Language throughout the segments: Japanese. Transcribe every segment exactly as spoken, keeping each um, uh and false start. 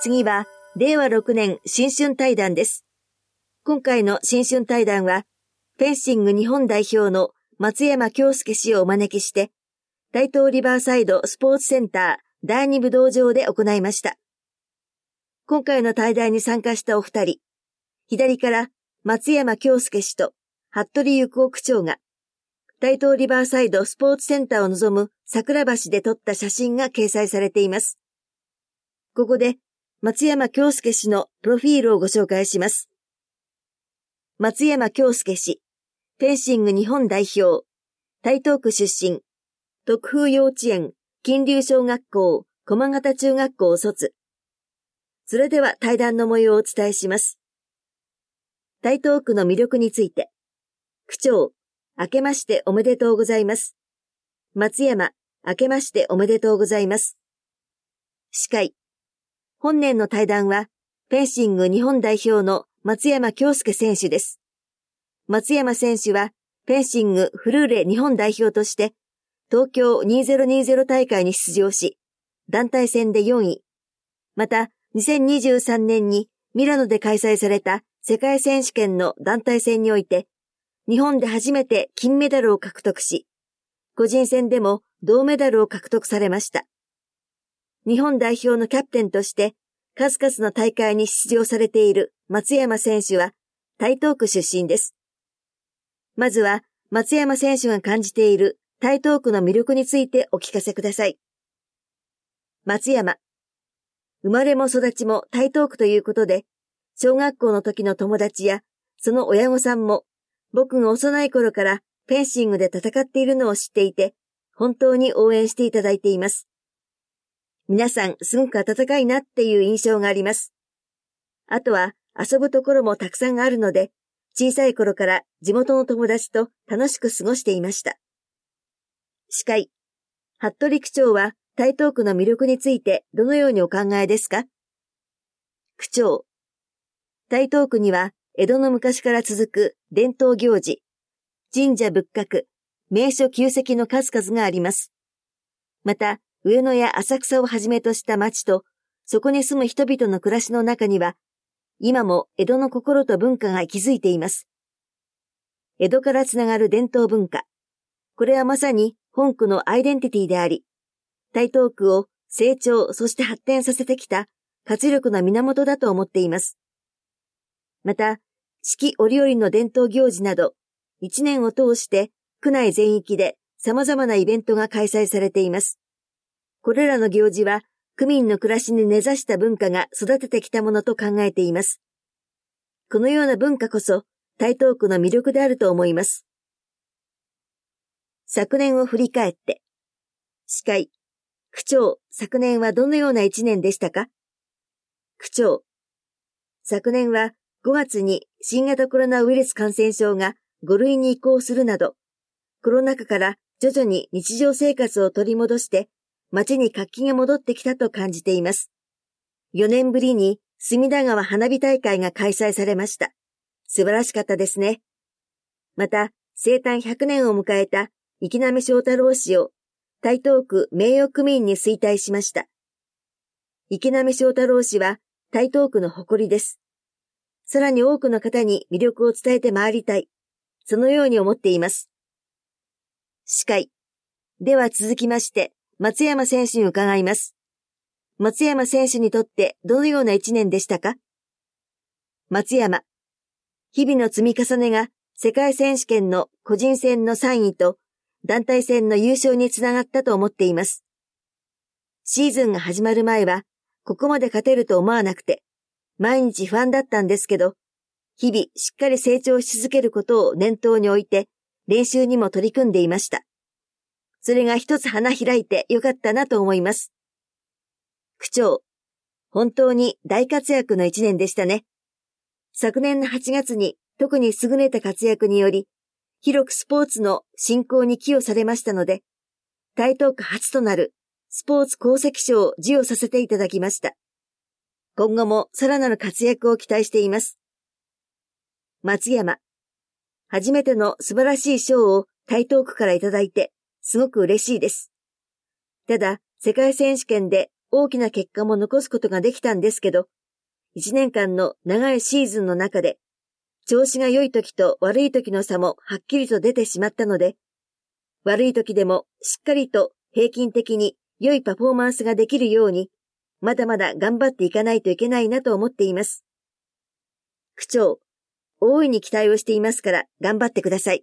次は、れいわろくねん新春対談です。今回の新春対談は、フェンシング日本代表の松山恭介氏をお招きして、大東リバーサイドスポーツセンターだいに武道場で行いました。今回の対談に参加したお二人、左から松山恭介氏と服部幸夫区長が、大東リバーサイドスポーツセンターを望む桜橋で撮った写真が掲載されています。ここで松山恭介氏のプロフィールをご紹介します。松山恭介氏、フェンシング日本代表、台東区出身、徳風幼稚園、金龍小学校、駒形中学校を卒。それでは対談の模様をお伝えします。台東区の魅力について、区長、明けましておめでとうございます。松山、明けましておめでとうございます。司会、本年の対談は、フェンシング日本代表の松山恭介選手です。松山選手は、フェンシングフルーレ日本代表として、東京にせんにじゅう大会に出場し、団体戦でよんい。また、にせんにじゅうさんねんにミラノで開催された世界選手権の団体戦において、日本で初めて金メダルを獲得し、個人戦でも銅メダルを獲得されました。日本代表のキャプテンとして数々の大会に出場されている松山選手は台東区出身です。まずは松山選手が感じている台東区の魅力についてお聞かせください。松山。生まれも育ちも台東区ということで、小学校の時の友達やその親御さんも僕が幼い頃からフェンシングで戦っているのを知っていて、本当に応援していただいています。皆さんすごく温かいなっていう印象があります。あとは遊ぶところもたくさんあるので、小さい頃から地元の友達と楽しく過ごしていました。司会、服部区長は台東区の魅力についてどのようにお考えですか？区長、台東区には江戸の昔から続く伝統行事、神社仏閣、名所旧跡の数々があります。また、上野や浅草をはじめとした町と、そこに住む人々の暮らしの中には、今も江戸の心と文化が息づいています。江戸からつながる伝統文化。これはまさに本区のアイデンティティであり、台東区を成長そして発展させてきた活力の源だと思っています。また、四季折々の伝統行事など、一年を通して区内全域で様々なイベントが開催されています。これらの行事は、区民の暮らしに根ざした文化が育ててきたものと考えています。このような文化こそ、台東区の魅力であると思います。昨年を振り返って。司会、区長、昨年はどのような一年でしたか？区長、昨年はごがつに新型コロナウイルス感染症がごるいに移行するなど、コロナ禍から徐々に日常生活を取り戻して、街に活気が戻ってきたと感じています。よねんぶりに隅田川花火大会が開催されました。素晴らしかったですね。また、生誕ひゃくねんを迎えた池波正太郎氏を台東区名誉区民に推戴しました。池波正太郎氏は台東区の誇りです。さらに多くの方に魅力を伝えて回りたい。そのように思っています。司会。では続きまして、松山選手に伺います。松山選手にとってどのような一年でしたか？松山。日々の積み重ねが世界選手権の個人戦のさんいと団体戦の優勝につながったと思っています。シーズンが始まる前はここまで勝てると思わなくて毎日不安だったんですけど、日々しっかり成長し続けることを念頭に置いて練習にも取り組んでいました。それが一つ花開いてよかったなと思います。区長、本当に大活躍の一年でしたね。昨年のはちがつに特に優れた活躍により、広くスポーツの振興に寄与されましたので、台東区初となるスポーツ功績賞を授与させていただきました。今後もさらなる活躍を期待しています。松山、初めての素晴らしい賞を台東区からいただいて、すごく嬉しいです。ただ、世界選手権で大きな結果も残すことができたんですけど、一年間の長いシーズンの中で、調子が良い時と悪い時の差もはっきりと出てしまったので、悪い時でもしっかりと平均的に良いパフォーマンスができるように、まだまだ頑張っていかないといけないなと思っています。区長、大いに期待をしていますから頑張ってください。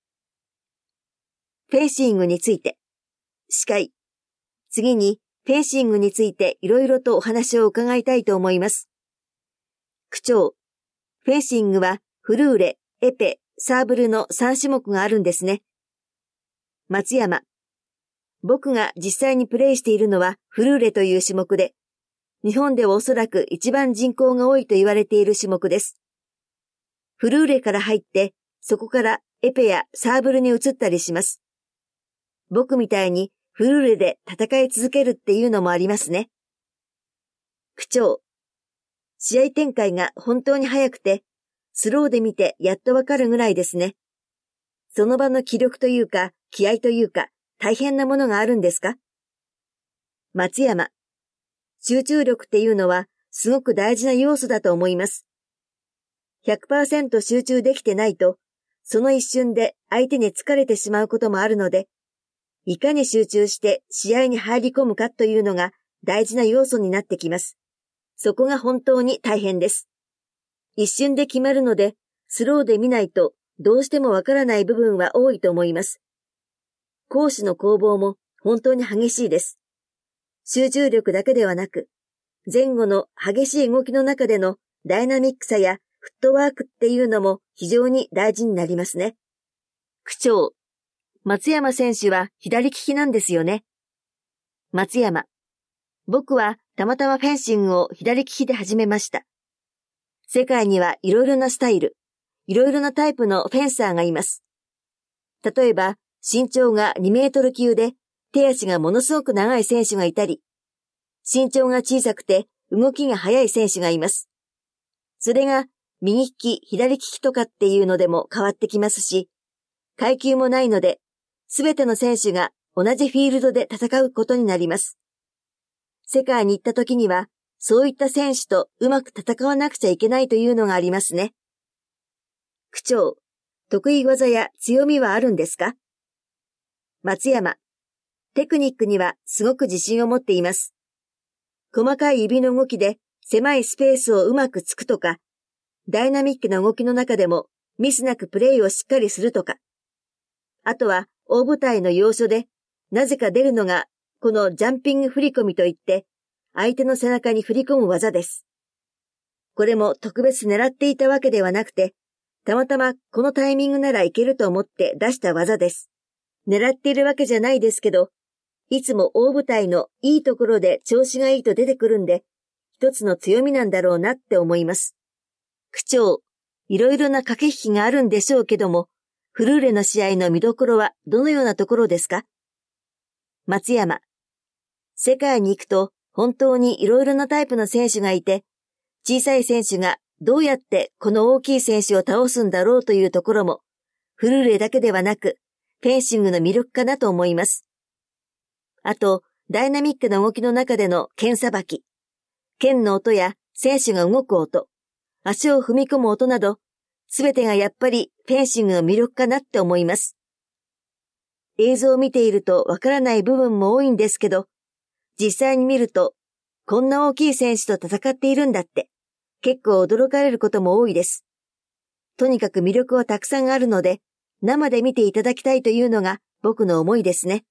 フェンシングについて。司会。次に、フェンシングについていろいろとお話を伺いたいと思います。区長、フェンシングはフルーレ、エペ、サーブルのさん種目があるんですね。松山。僕が実際にプレイしているのはフルーレという種目で、日本ではおそらく一番人口が多いと言われている種目です。フルーレから入って、そこからエペやサーブルに移ったりします。僕みたいにフルーレで戦い続けるっていうのもありますね。区長。試合展開が本当に速くて、スローで見てやっとわかるぐらいですね。その場の気力というか、気合というか、大変なものがあるんですか？松山。集中力っていうのはすごく大事な要素だと思います。ひゃくパーセント 集中できてないと、その一瞬で相手に疲れてしまうこともあるので、いかに集中して試合に入り込むかというのが大事な要素になってきます。そこが本当に大変です。一瞬で決まるので、スローで見ないとどうしてもわからない部分は多いと思います。攻守の攻防も本当に激しいです。集中力だけではなく、前後の激しい動きの中でのダイナミックさやフットワークっていうのも非常に大事になりますね。区長、松山選手は左利きなんですよね。松山、僕はたまたまフェンシングを左利きで始めました。世界にはいろいろなスタイル、いろいろなタイプのフェンサーがいます。例えば、身長がにメートル級で手足がものすごく長い選手がいたり、身長が小さくて動きが速い選手がいます。それが右利き、左利きとかっていうのでも変わってきますし、階級もないので、すべての選手が同じフィールドで戦うことになります。世界に行った時には、そういった選手とうまく戦わなくちゃいけないというのがありますね。区長、得意技や強みはあるんですか？松山、テクニックにはすごく自信を持っています。細かい指の動きで狭いスペースをうまくつくとか、ダイナミックな動きの中でもミスなくプレイをしっかりするとか、あとは大舞台の要所でなぜか出るのがこのジャンピング振り込みといって相手の背中に振り込む技です。これも特別狙っていたわけではなくて、たまたまこのタイミングならいけると思って出した技です。狙っているわけじゃないですけど、いつも大舞台のいいところで調子がいいと出てくるんで、一つの強みなんだろうなって思います。区長、いろいろな駆け引きがあるんでしょうけども、フルーレの試合の見どころはどのようなところですか？松山、世界に行くと本当にいろいろなタイプの選手がいて、小さい選手がどうやってこの大きい選手を倒すんだろうというところも、フルーレだけではなく、フェンシングの魅力かなと思います。あと、ダイナミックな動きの中での剣さばき、剣の音や選手が動く音、足を踏み込む音など、すべてがやっぱりフェンシングの魅力かなって思います。映像を見ているとわからない部分も多いんですけど、実際に見ると、こんな大きい選手と戦っているんだって、結構驚かれることも多いです。とにかく魅力はたくさんあるので、生で見ていただきたいというのが僕の思いですね。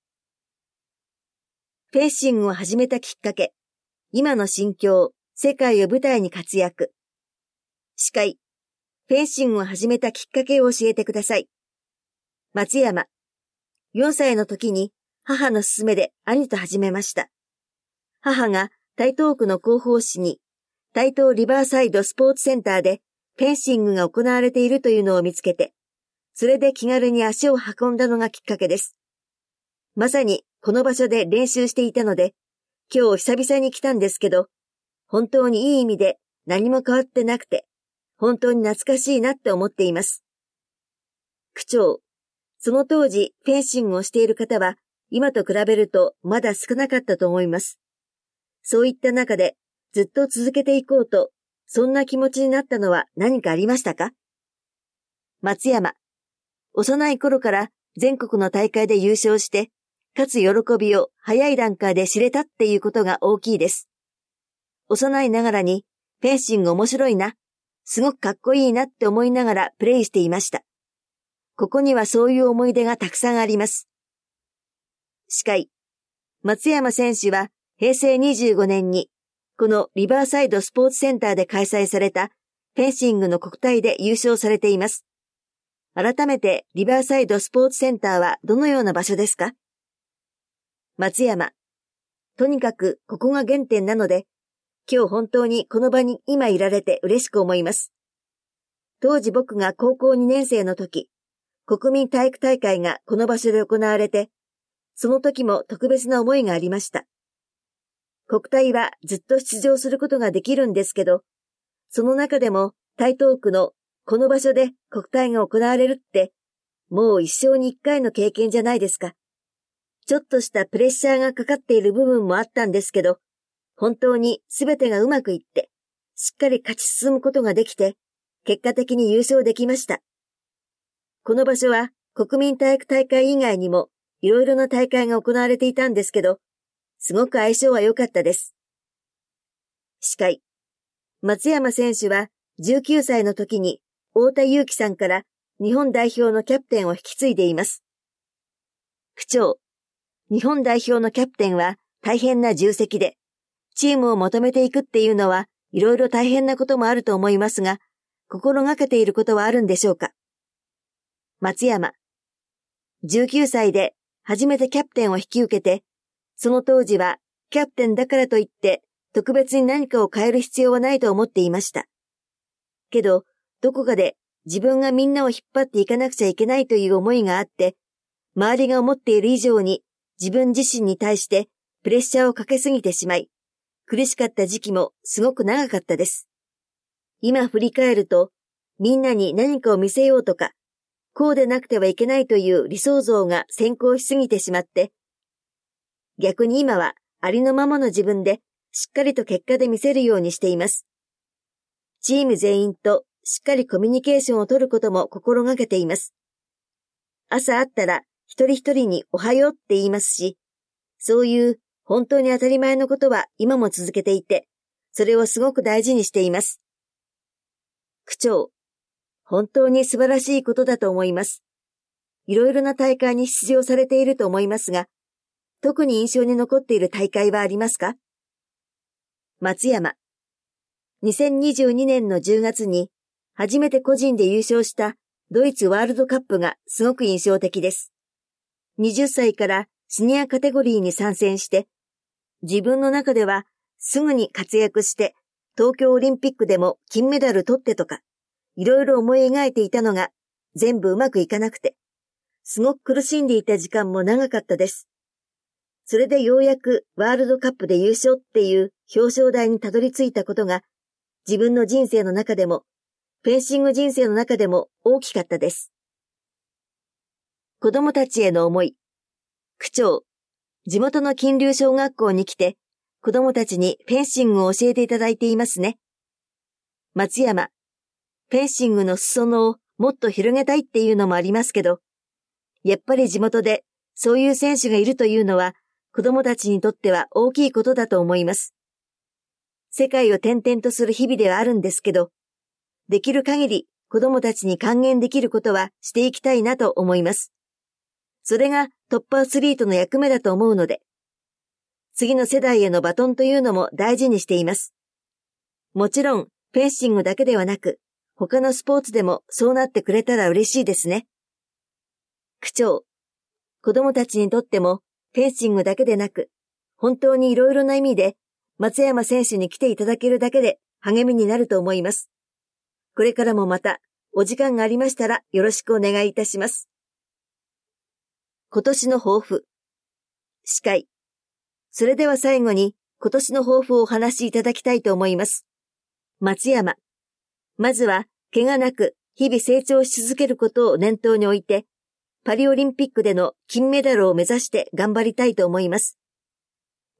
フェンシングを始めたきっかけ、今の心境、世界を舞台に活躍。司会、フェンシングを始めたきっかけを教えてください。松山、よんさいの時に母の勧めで兄と始めました。母が台東区の広報誌に、台東リバーサイドスポーツセンターでフェンシングが行われているというのを見つけて、それで気軽に足を運んだのがきっかけです。まさにこの場所で練習していたので、今日久々に来たんですけど、本当にいい意味で何も変わってなくて、本当に懐かしいなって思っています。区長、その当時フェンシングをしている方は、今と比べるとまだ少なかったと思います。 そういった中でずっと続けていこうと、そんな気持ちになったのは何かありましたか？松山。幼い頃から全国の大会で優勝して、かつ喜びを早い段階で知れたっていうことが大きいです。幼いながらに、フェンシング面白いな、すごくかっこいいなって思いながらプレイしていました。ここにはそういう思い出がたくさんあります。司会。松山選手はへいせいにじゅうごねんに、このリバーサイドスポーツセンターで開催されたフェンシングの国体で優勝されています。改めてリバーサイドスポーツセンターはどのような場所ですか？松山。とにかくここが原点なので、今日本当にこの場に今いられて嬉しく思います。当時僕が高校にねん生の時、国民体育大会がこの場所で行われて、その時も特別な思いがありました。国体はずっと出場することができるんですけど、その中でも台東区のこの場所で国体が行われるって、もう一生に一回の経験じゃないですか。ちょっとしたプレッシャーがかかっている部分もあったんですけど、本当にすべてがうまくいって、しっかり勝ち進むことができて、結果的に優勝できました。この場所は国民体育大会以外にもいろいろな大会が行われていたんですけど、すごく相性は良かったです。司会。松山選手はじゅうきゅうさいの時に太田祐樹さんから日本代表のキャプテンを引き継いでいます。区長。日本代表のキャプテンは大変な重責で、チームをまとめていくっていうのはいろいろ大変なこともあると思いますが、心がけていることはあるんでしょうか？松山。じゅうきゅうさいで初めてキャプテンを引き受けて、その当時はキャプテンだからといって特別に何かを変える必要はないと思っていました。けど、どこかで自分がみんなを引っ張っていかなくちゃいけないという思いがあって、周りが思っている以上に自分自身に対してプレッシャーをかけすぎてしまい、苦しかった時期もすごく長かったです。今振り返ると、みんなに何かを見せようとか、こうでなくてはいけないという理想像が先行しすぎてしまって、逆に今はありのままの自分でしっかりと結果で見せるようにしています。チーム全員としっかりコミュニケーションを取ることも心がけています。朝会ったら一人一人におはようって言いますし、そういう本当に当たり前のことは今も続けていて、それをすごく大事にしています。区長、本当に素晴らしいことだと思います。いろいろな大会に出場されていると思いますが、特に印象に残っている大会はありますか？松山。にせんにじゅうにねんのじゅうがつに初めて個人で優勝したドイツワールドカップがすごく印象的です。はたちからシニアカテゴリーに参戦して、自分の中ではすぐに活躍して東京オリンピックでも金メダル取ってとか、いろいろ思い描いていたのが全部うまくいかなくて、すごく苦しんでいた時間も長かったです。それでようやくワールドカップで優勝っていう表彰台にたどり着いたことが、自分の人生の中でも、フェンシング人生の中でも大きかったです。子供たちへの思い。区長、地元の金龍小学校に来て、子供たちにフェンシングを教えていただいていますね。松山、フェンシングの裾野をもっと広げたいっていうのもありますけど、やっぱり地元でそういう選手がいるというのは、子供たちにとっては大きいことだと思います。世界を転々とする日々ではあるんですけど、できる限り子供たちに還元できることはしていきたいなと思います。それがトップアスリートの役目だと思うので、次の世代へのバトンというのも大事にしています。もちろん、フェンシングだけではなく、他のスポーツでもそうなってくれたら嬉しいですね。区長、子供たちにとってもフェンシングだけでなく、本当にいろいろな意味で松山選手に来ていただけるだけで励みになると思います。これからもまたお時間がありましたらよろしくお願いいたします。今年の抱負。司会。それでは最後に今年の抱負をお話しいただきたいと思います。松山。まずは怪我なく日々成長し続けることを念頭に置いて、パリオリンピックでの金メダルを目指して頑張りたいと思います。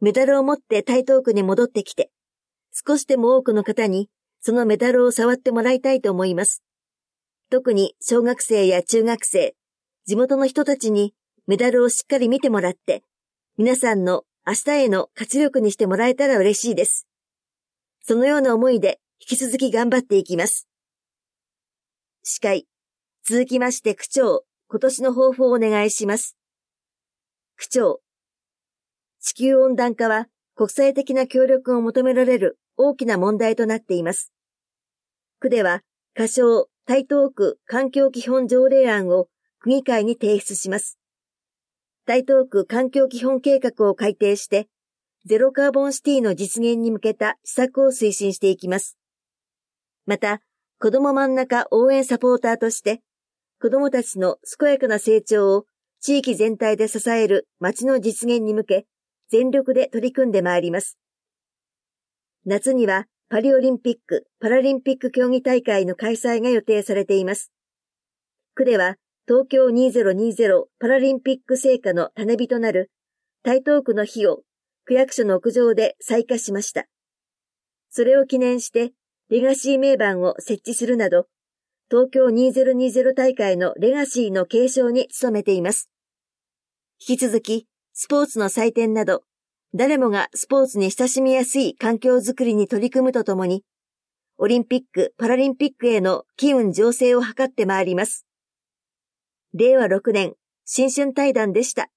メダルを持って台東区に戻ってきて、少しでも多くの方にそのメダルを触ってもらいたいと思います。特に小学生や中学生、地元の人たちにメダルをしっかり見てもらって、皆さんの明日への活力にしてもらえたら嬉しいです。そのような思いで引き続き頑張っていきます。司会、続きまして区長、今年の抱負をお願いします。区長、地球温暖化は国際的な協力を求められる大きな問題となっています。区では、仮称台東区環境基本条例案を区議会に提出します。台東区環境基本計画を改定して、ゼロカーボンシティの実現に向けた施策を推進していきます。また、子ども真ん中応援サポーターとして、子どもたちの健やかな成長を地域全体で支える街の実現に向け、全力で取り組んでまいります。夏にはパリオリンピック・パラリンピック競技大会の開催が予定されています。区では東京にせんにじゅうパラリンピック聖火の種火となる台東区の火を区役所の屋上で採火しました。それを記念してレガシー銘板を設置するなど、東京にせんにじゅう大会のレガシーの継承に努めています。引き続き、スポーツの祭典など、誰もがスポーツに親しみやすい環境づくりに取り組むとともに、オリンピック・パラリンピックへの機運醸成を図ってまいります。れいわろくねん新春対談でした。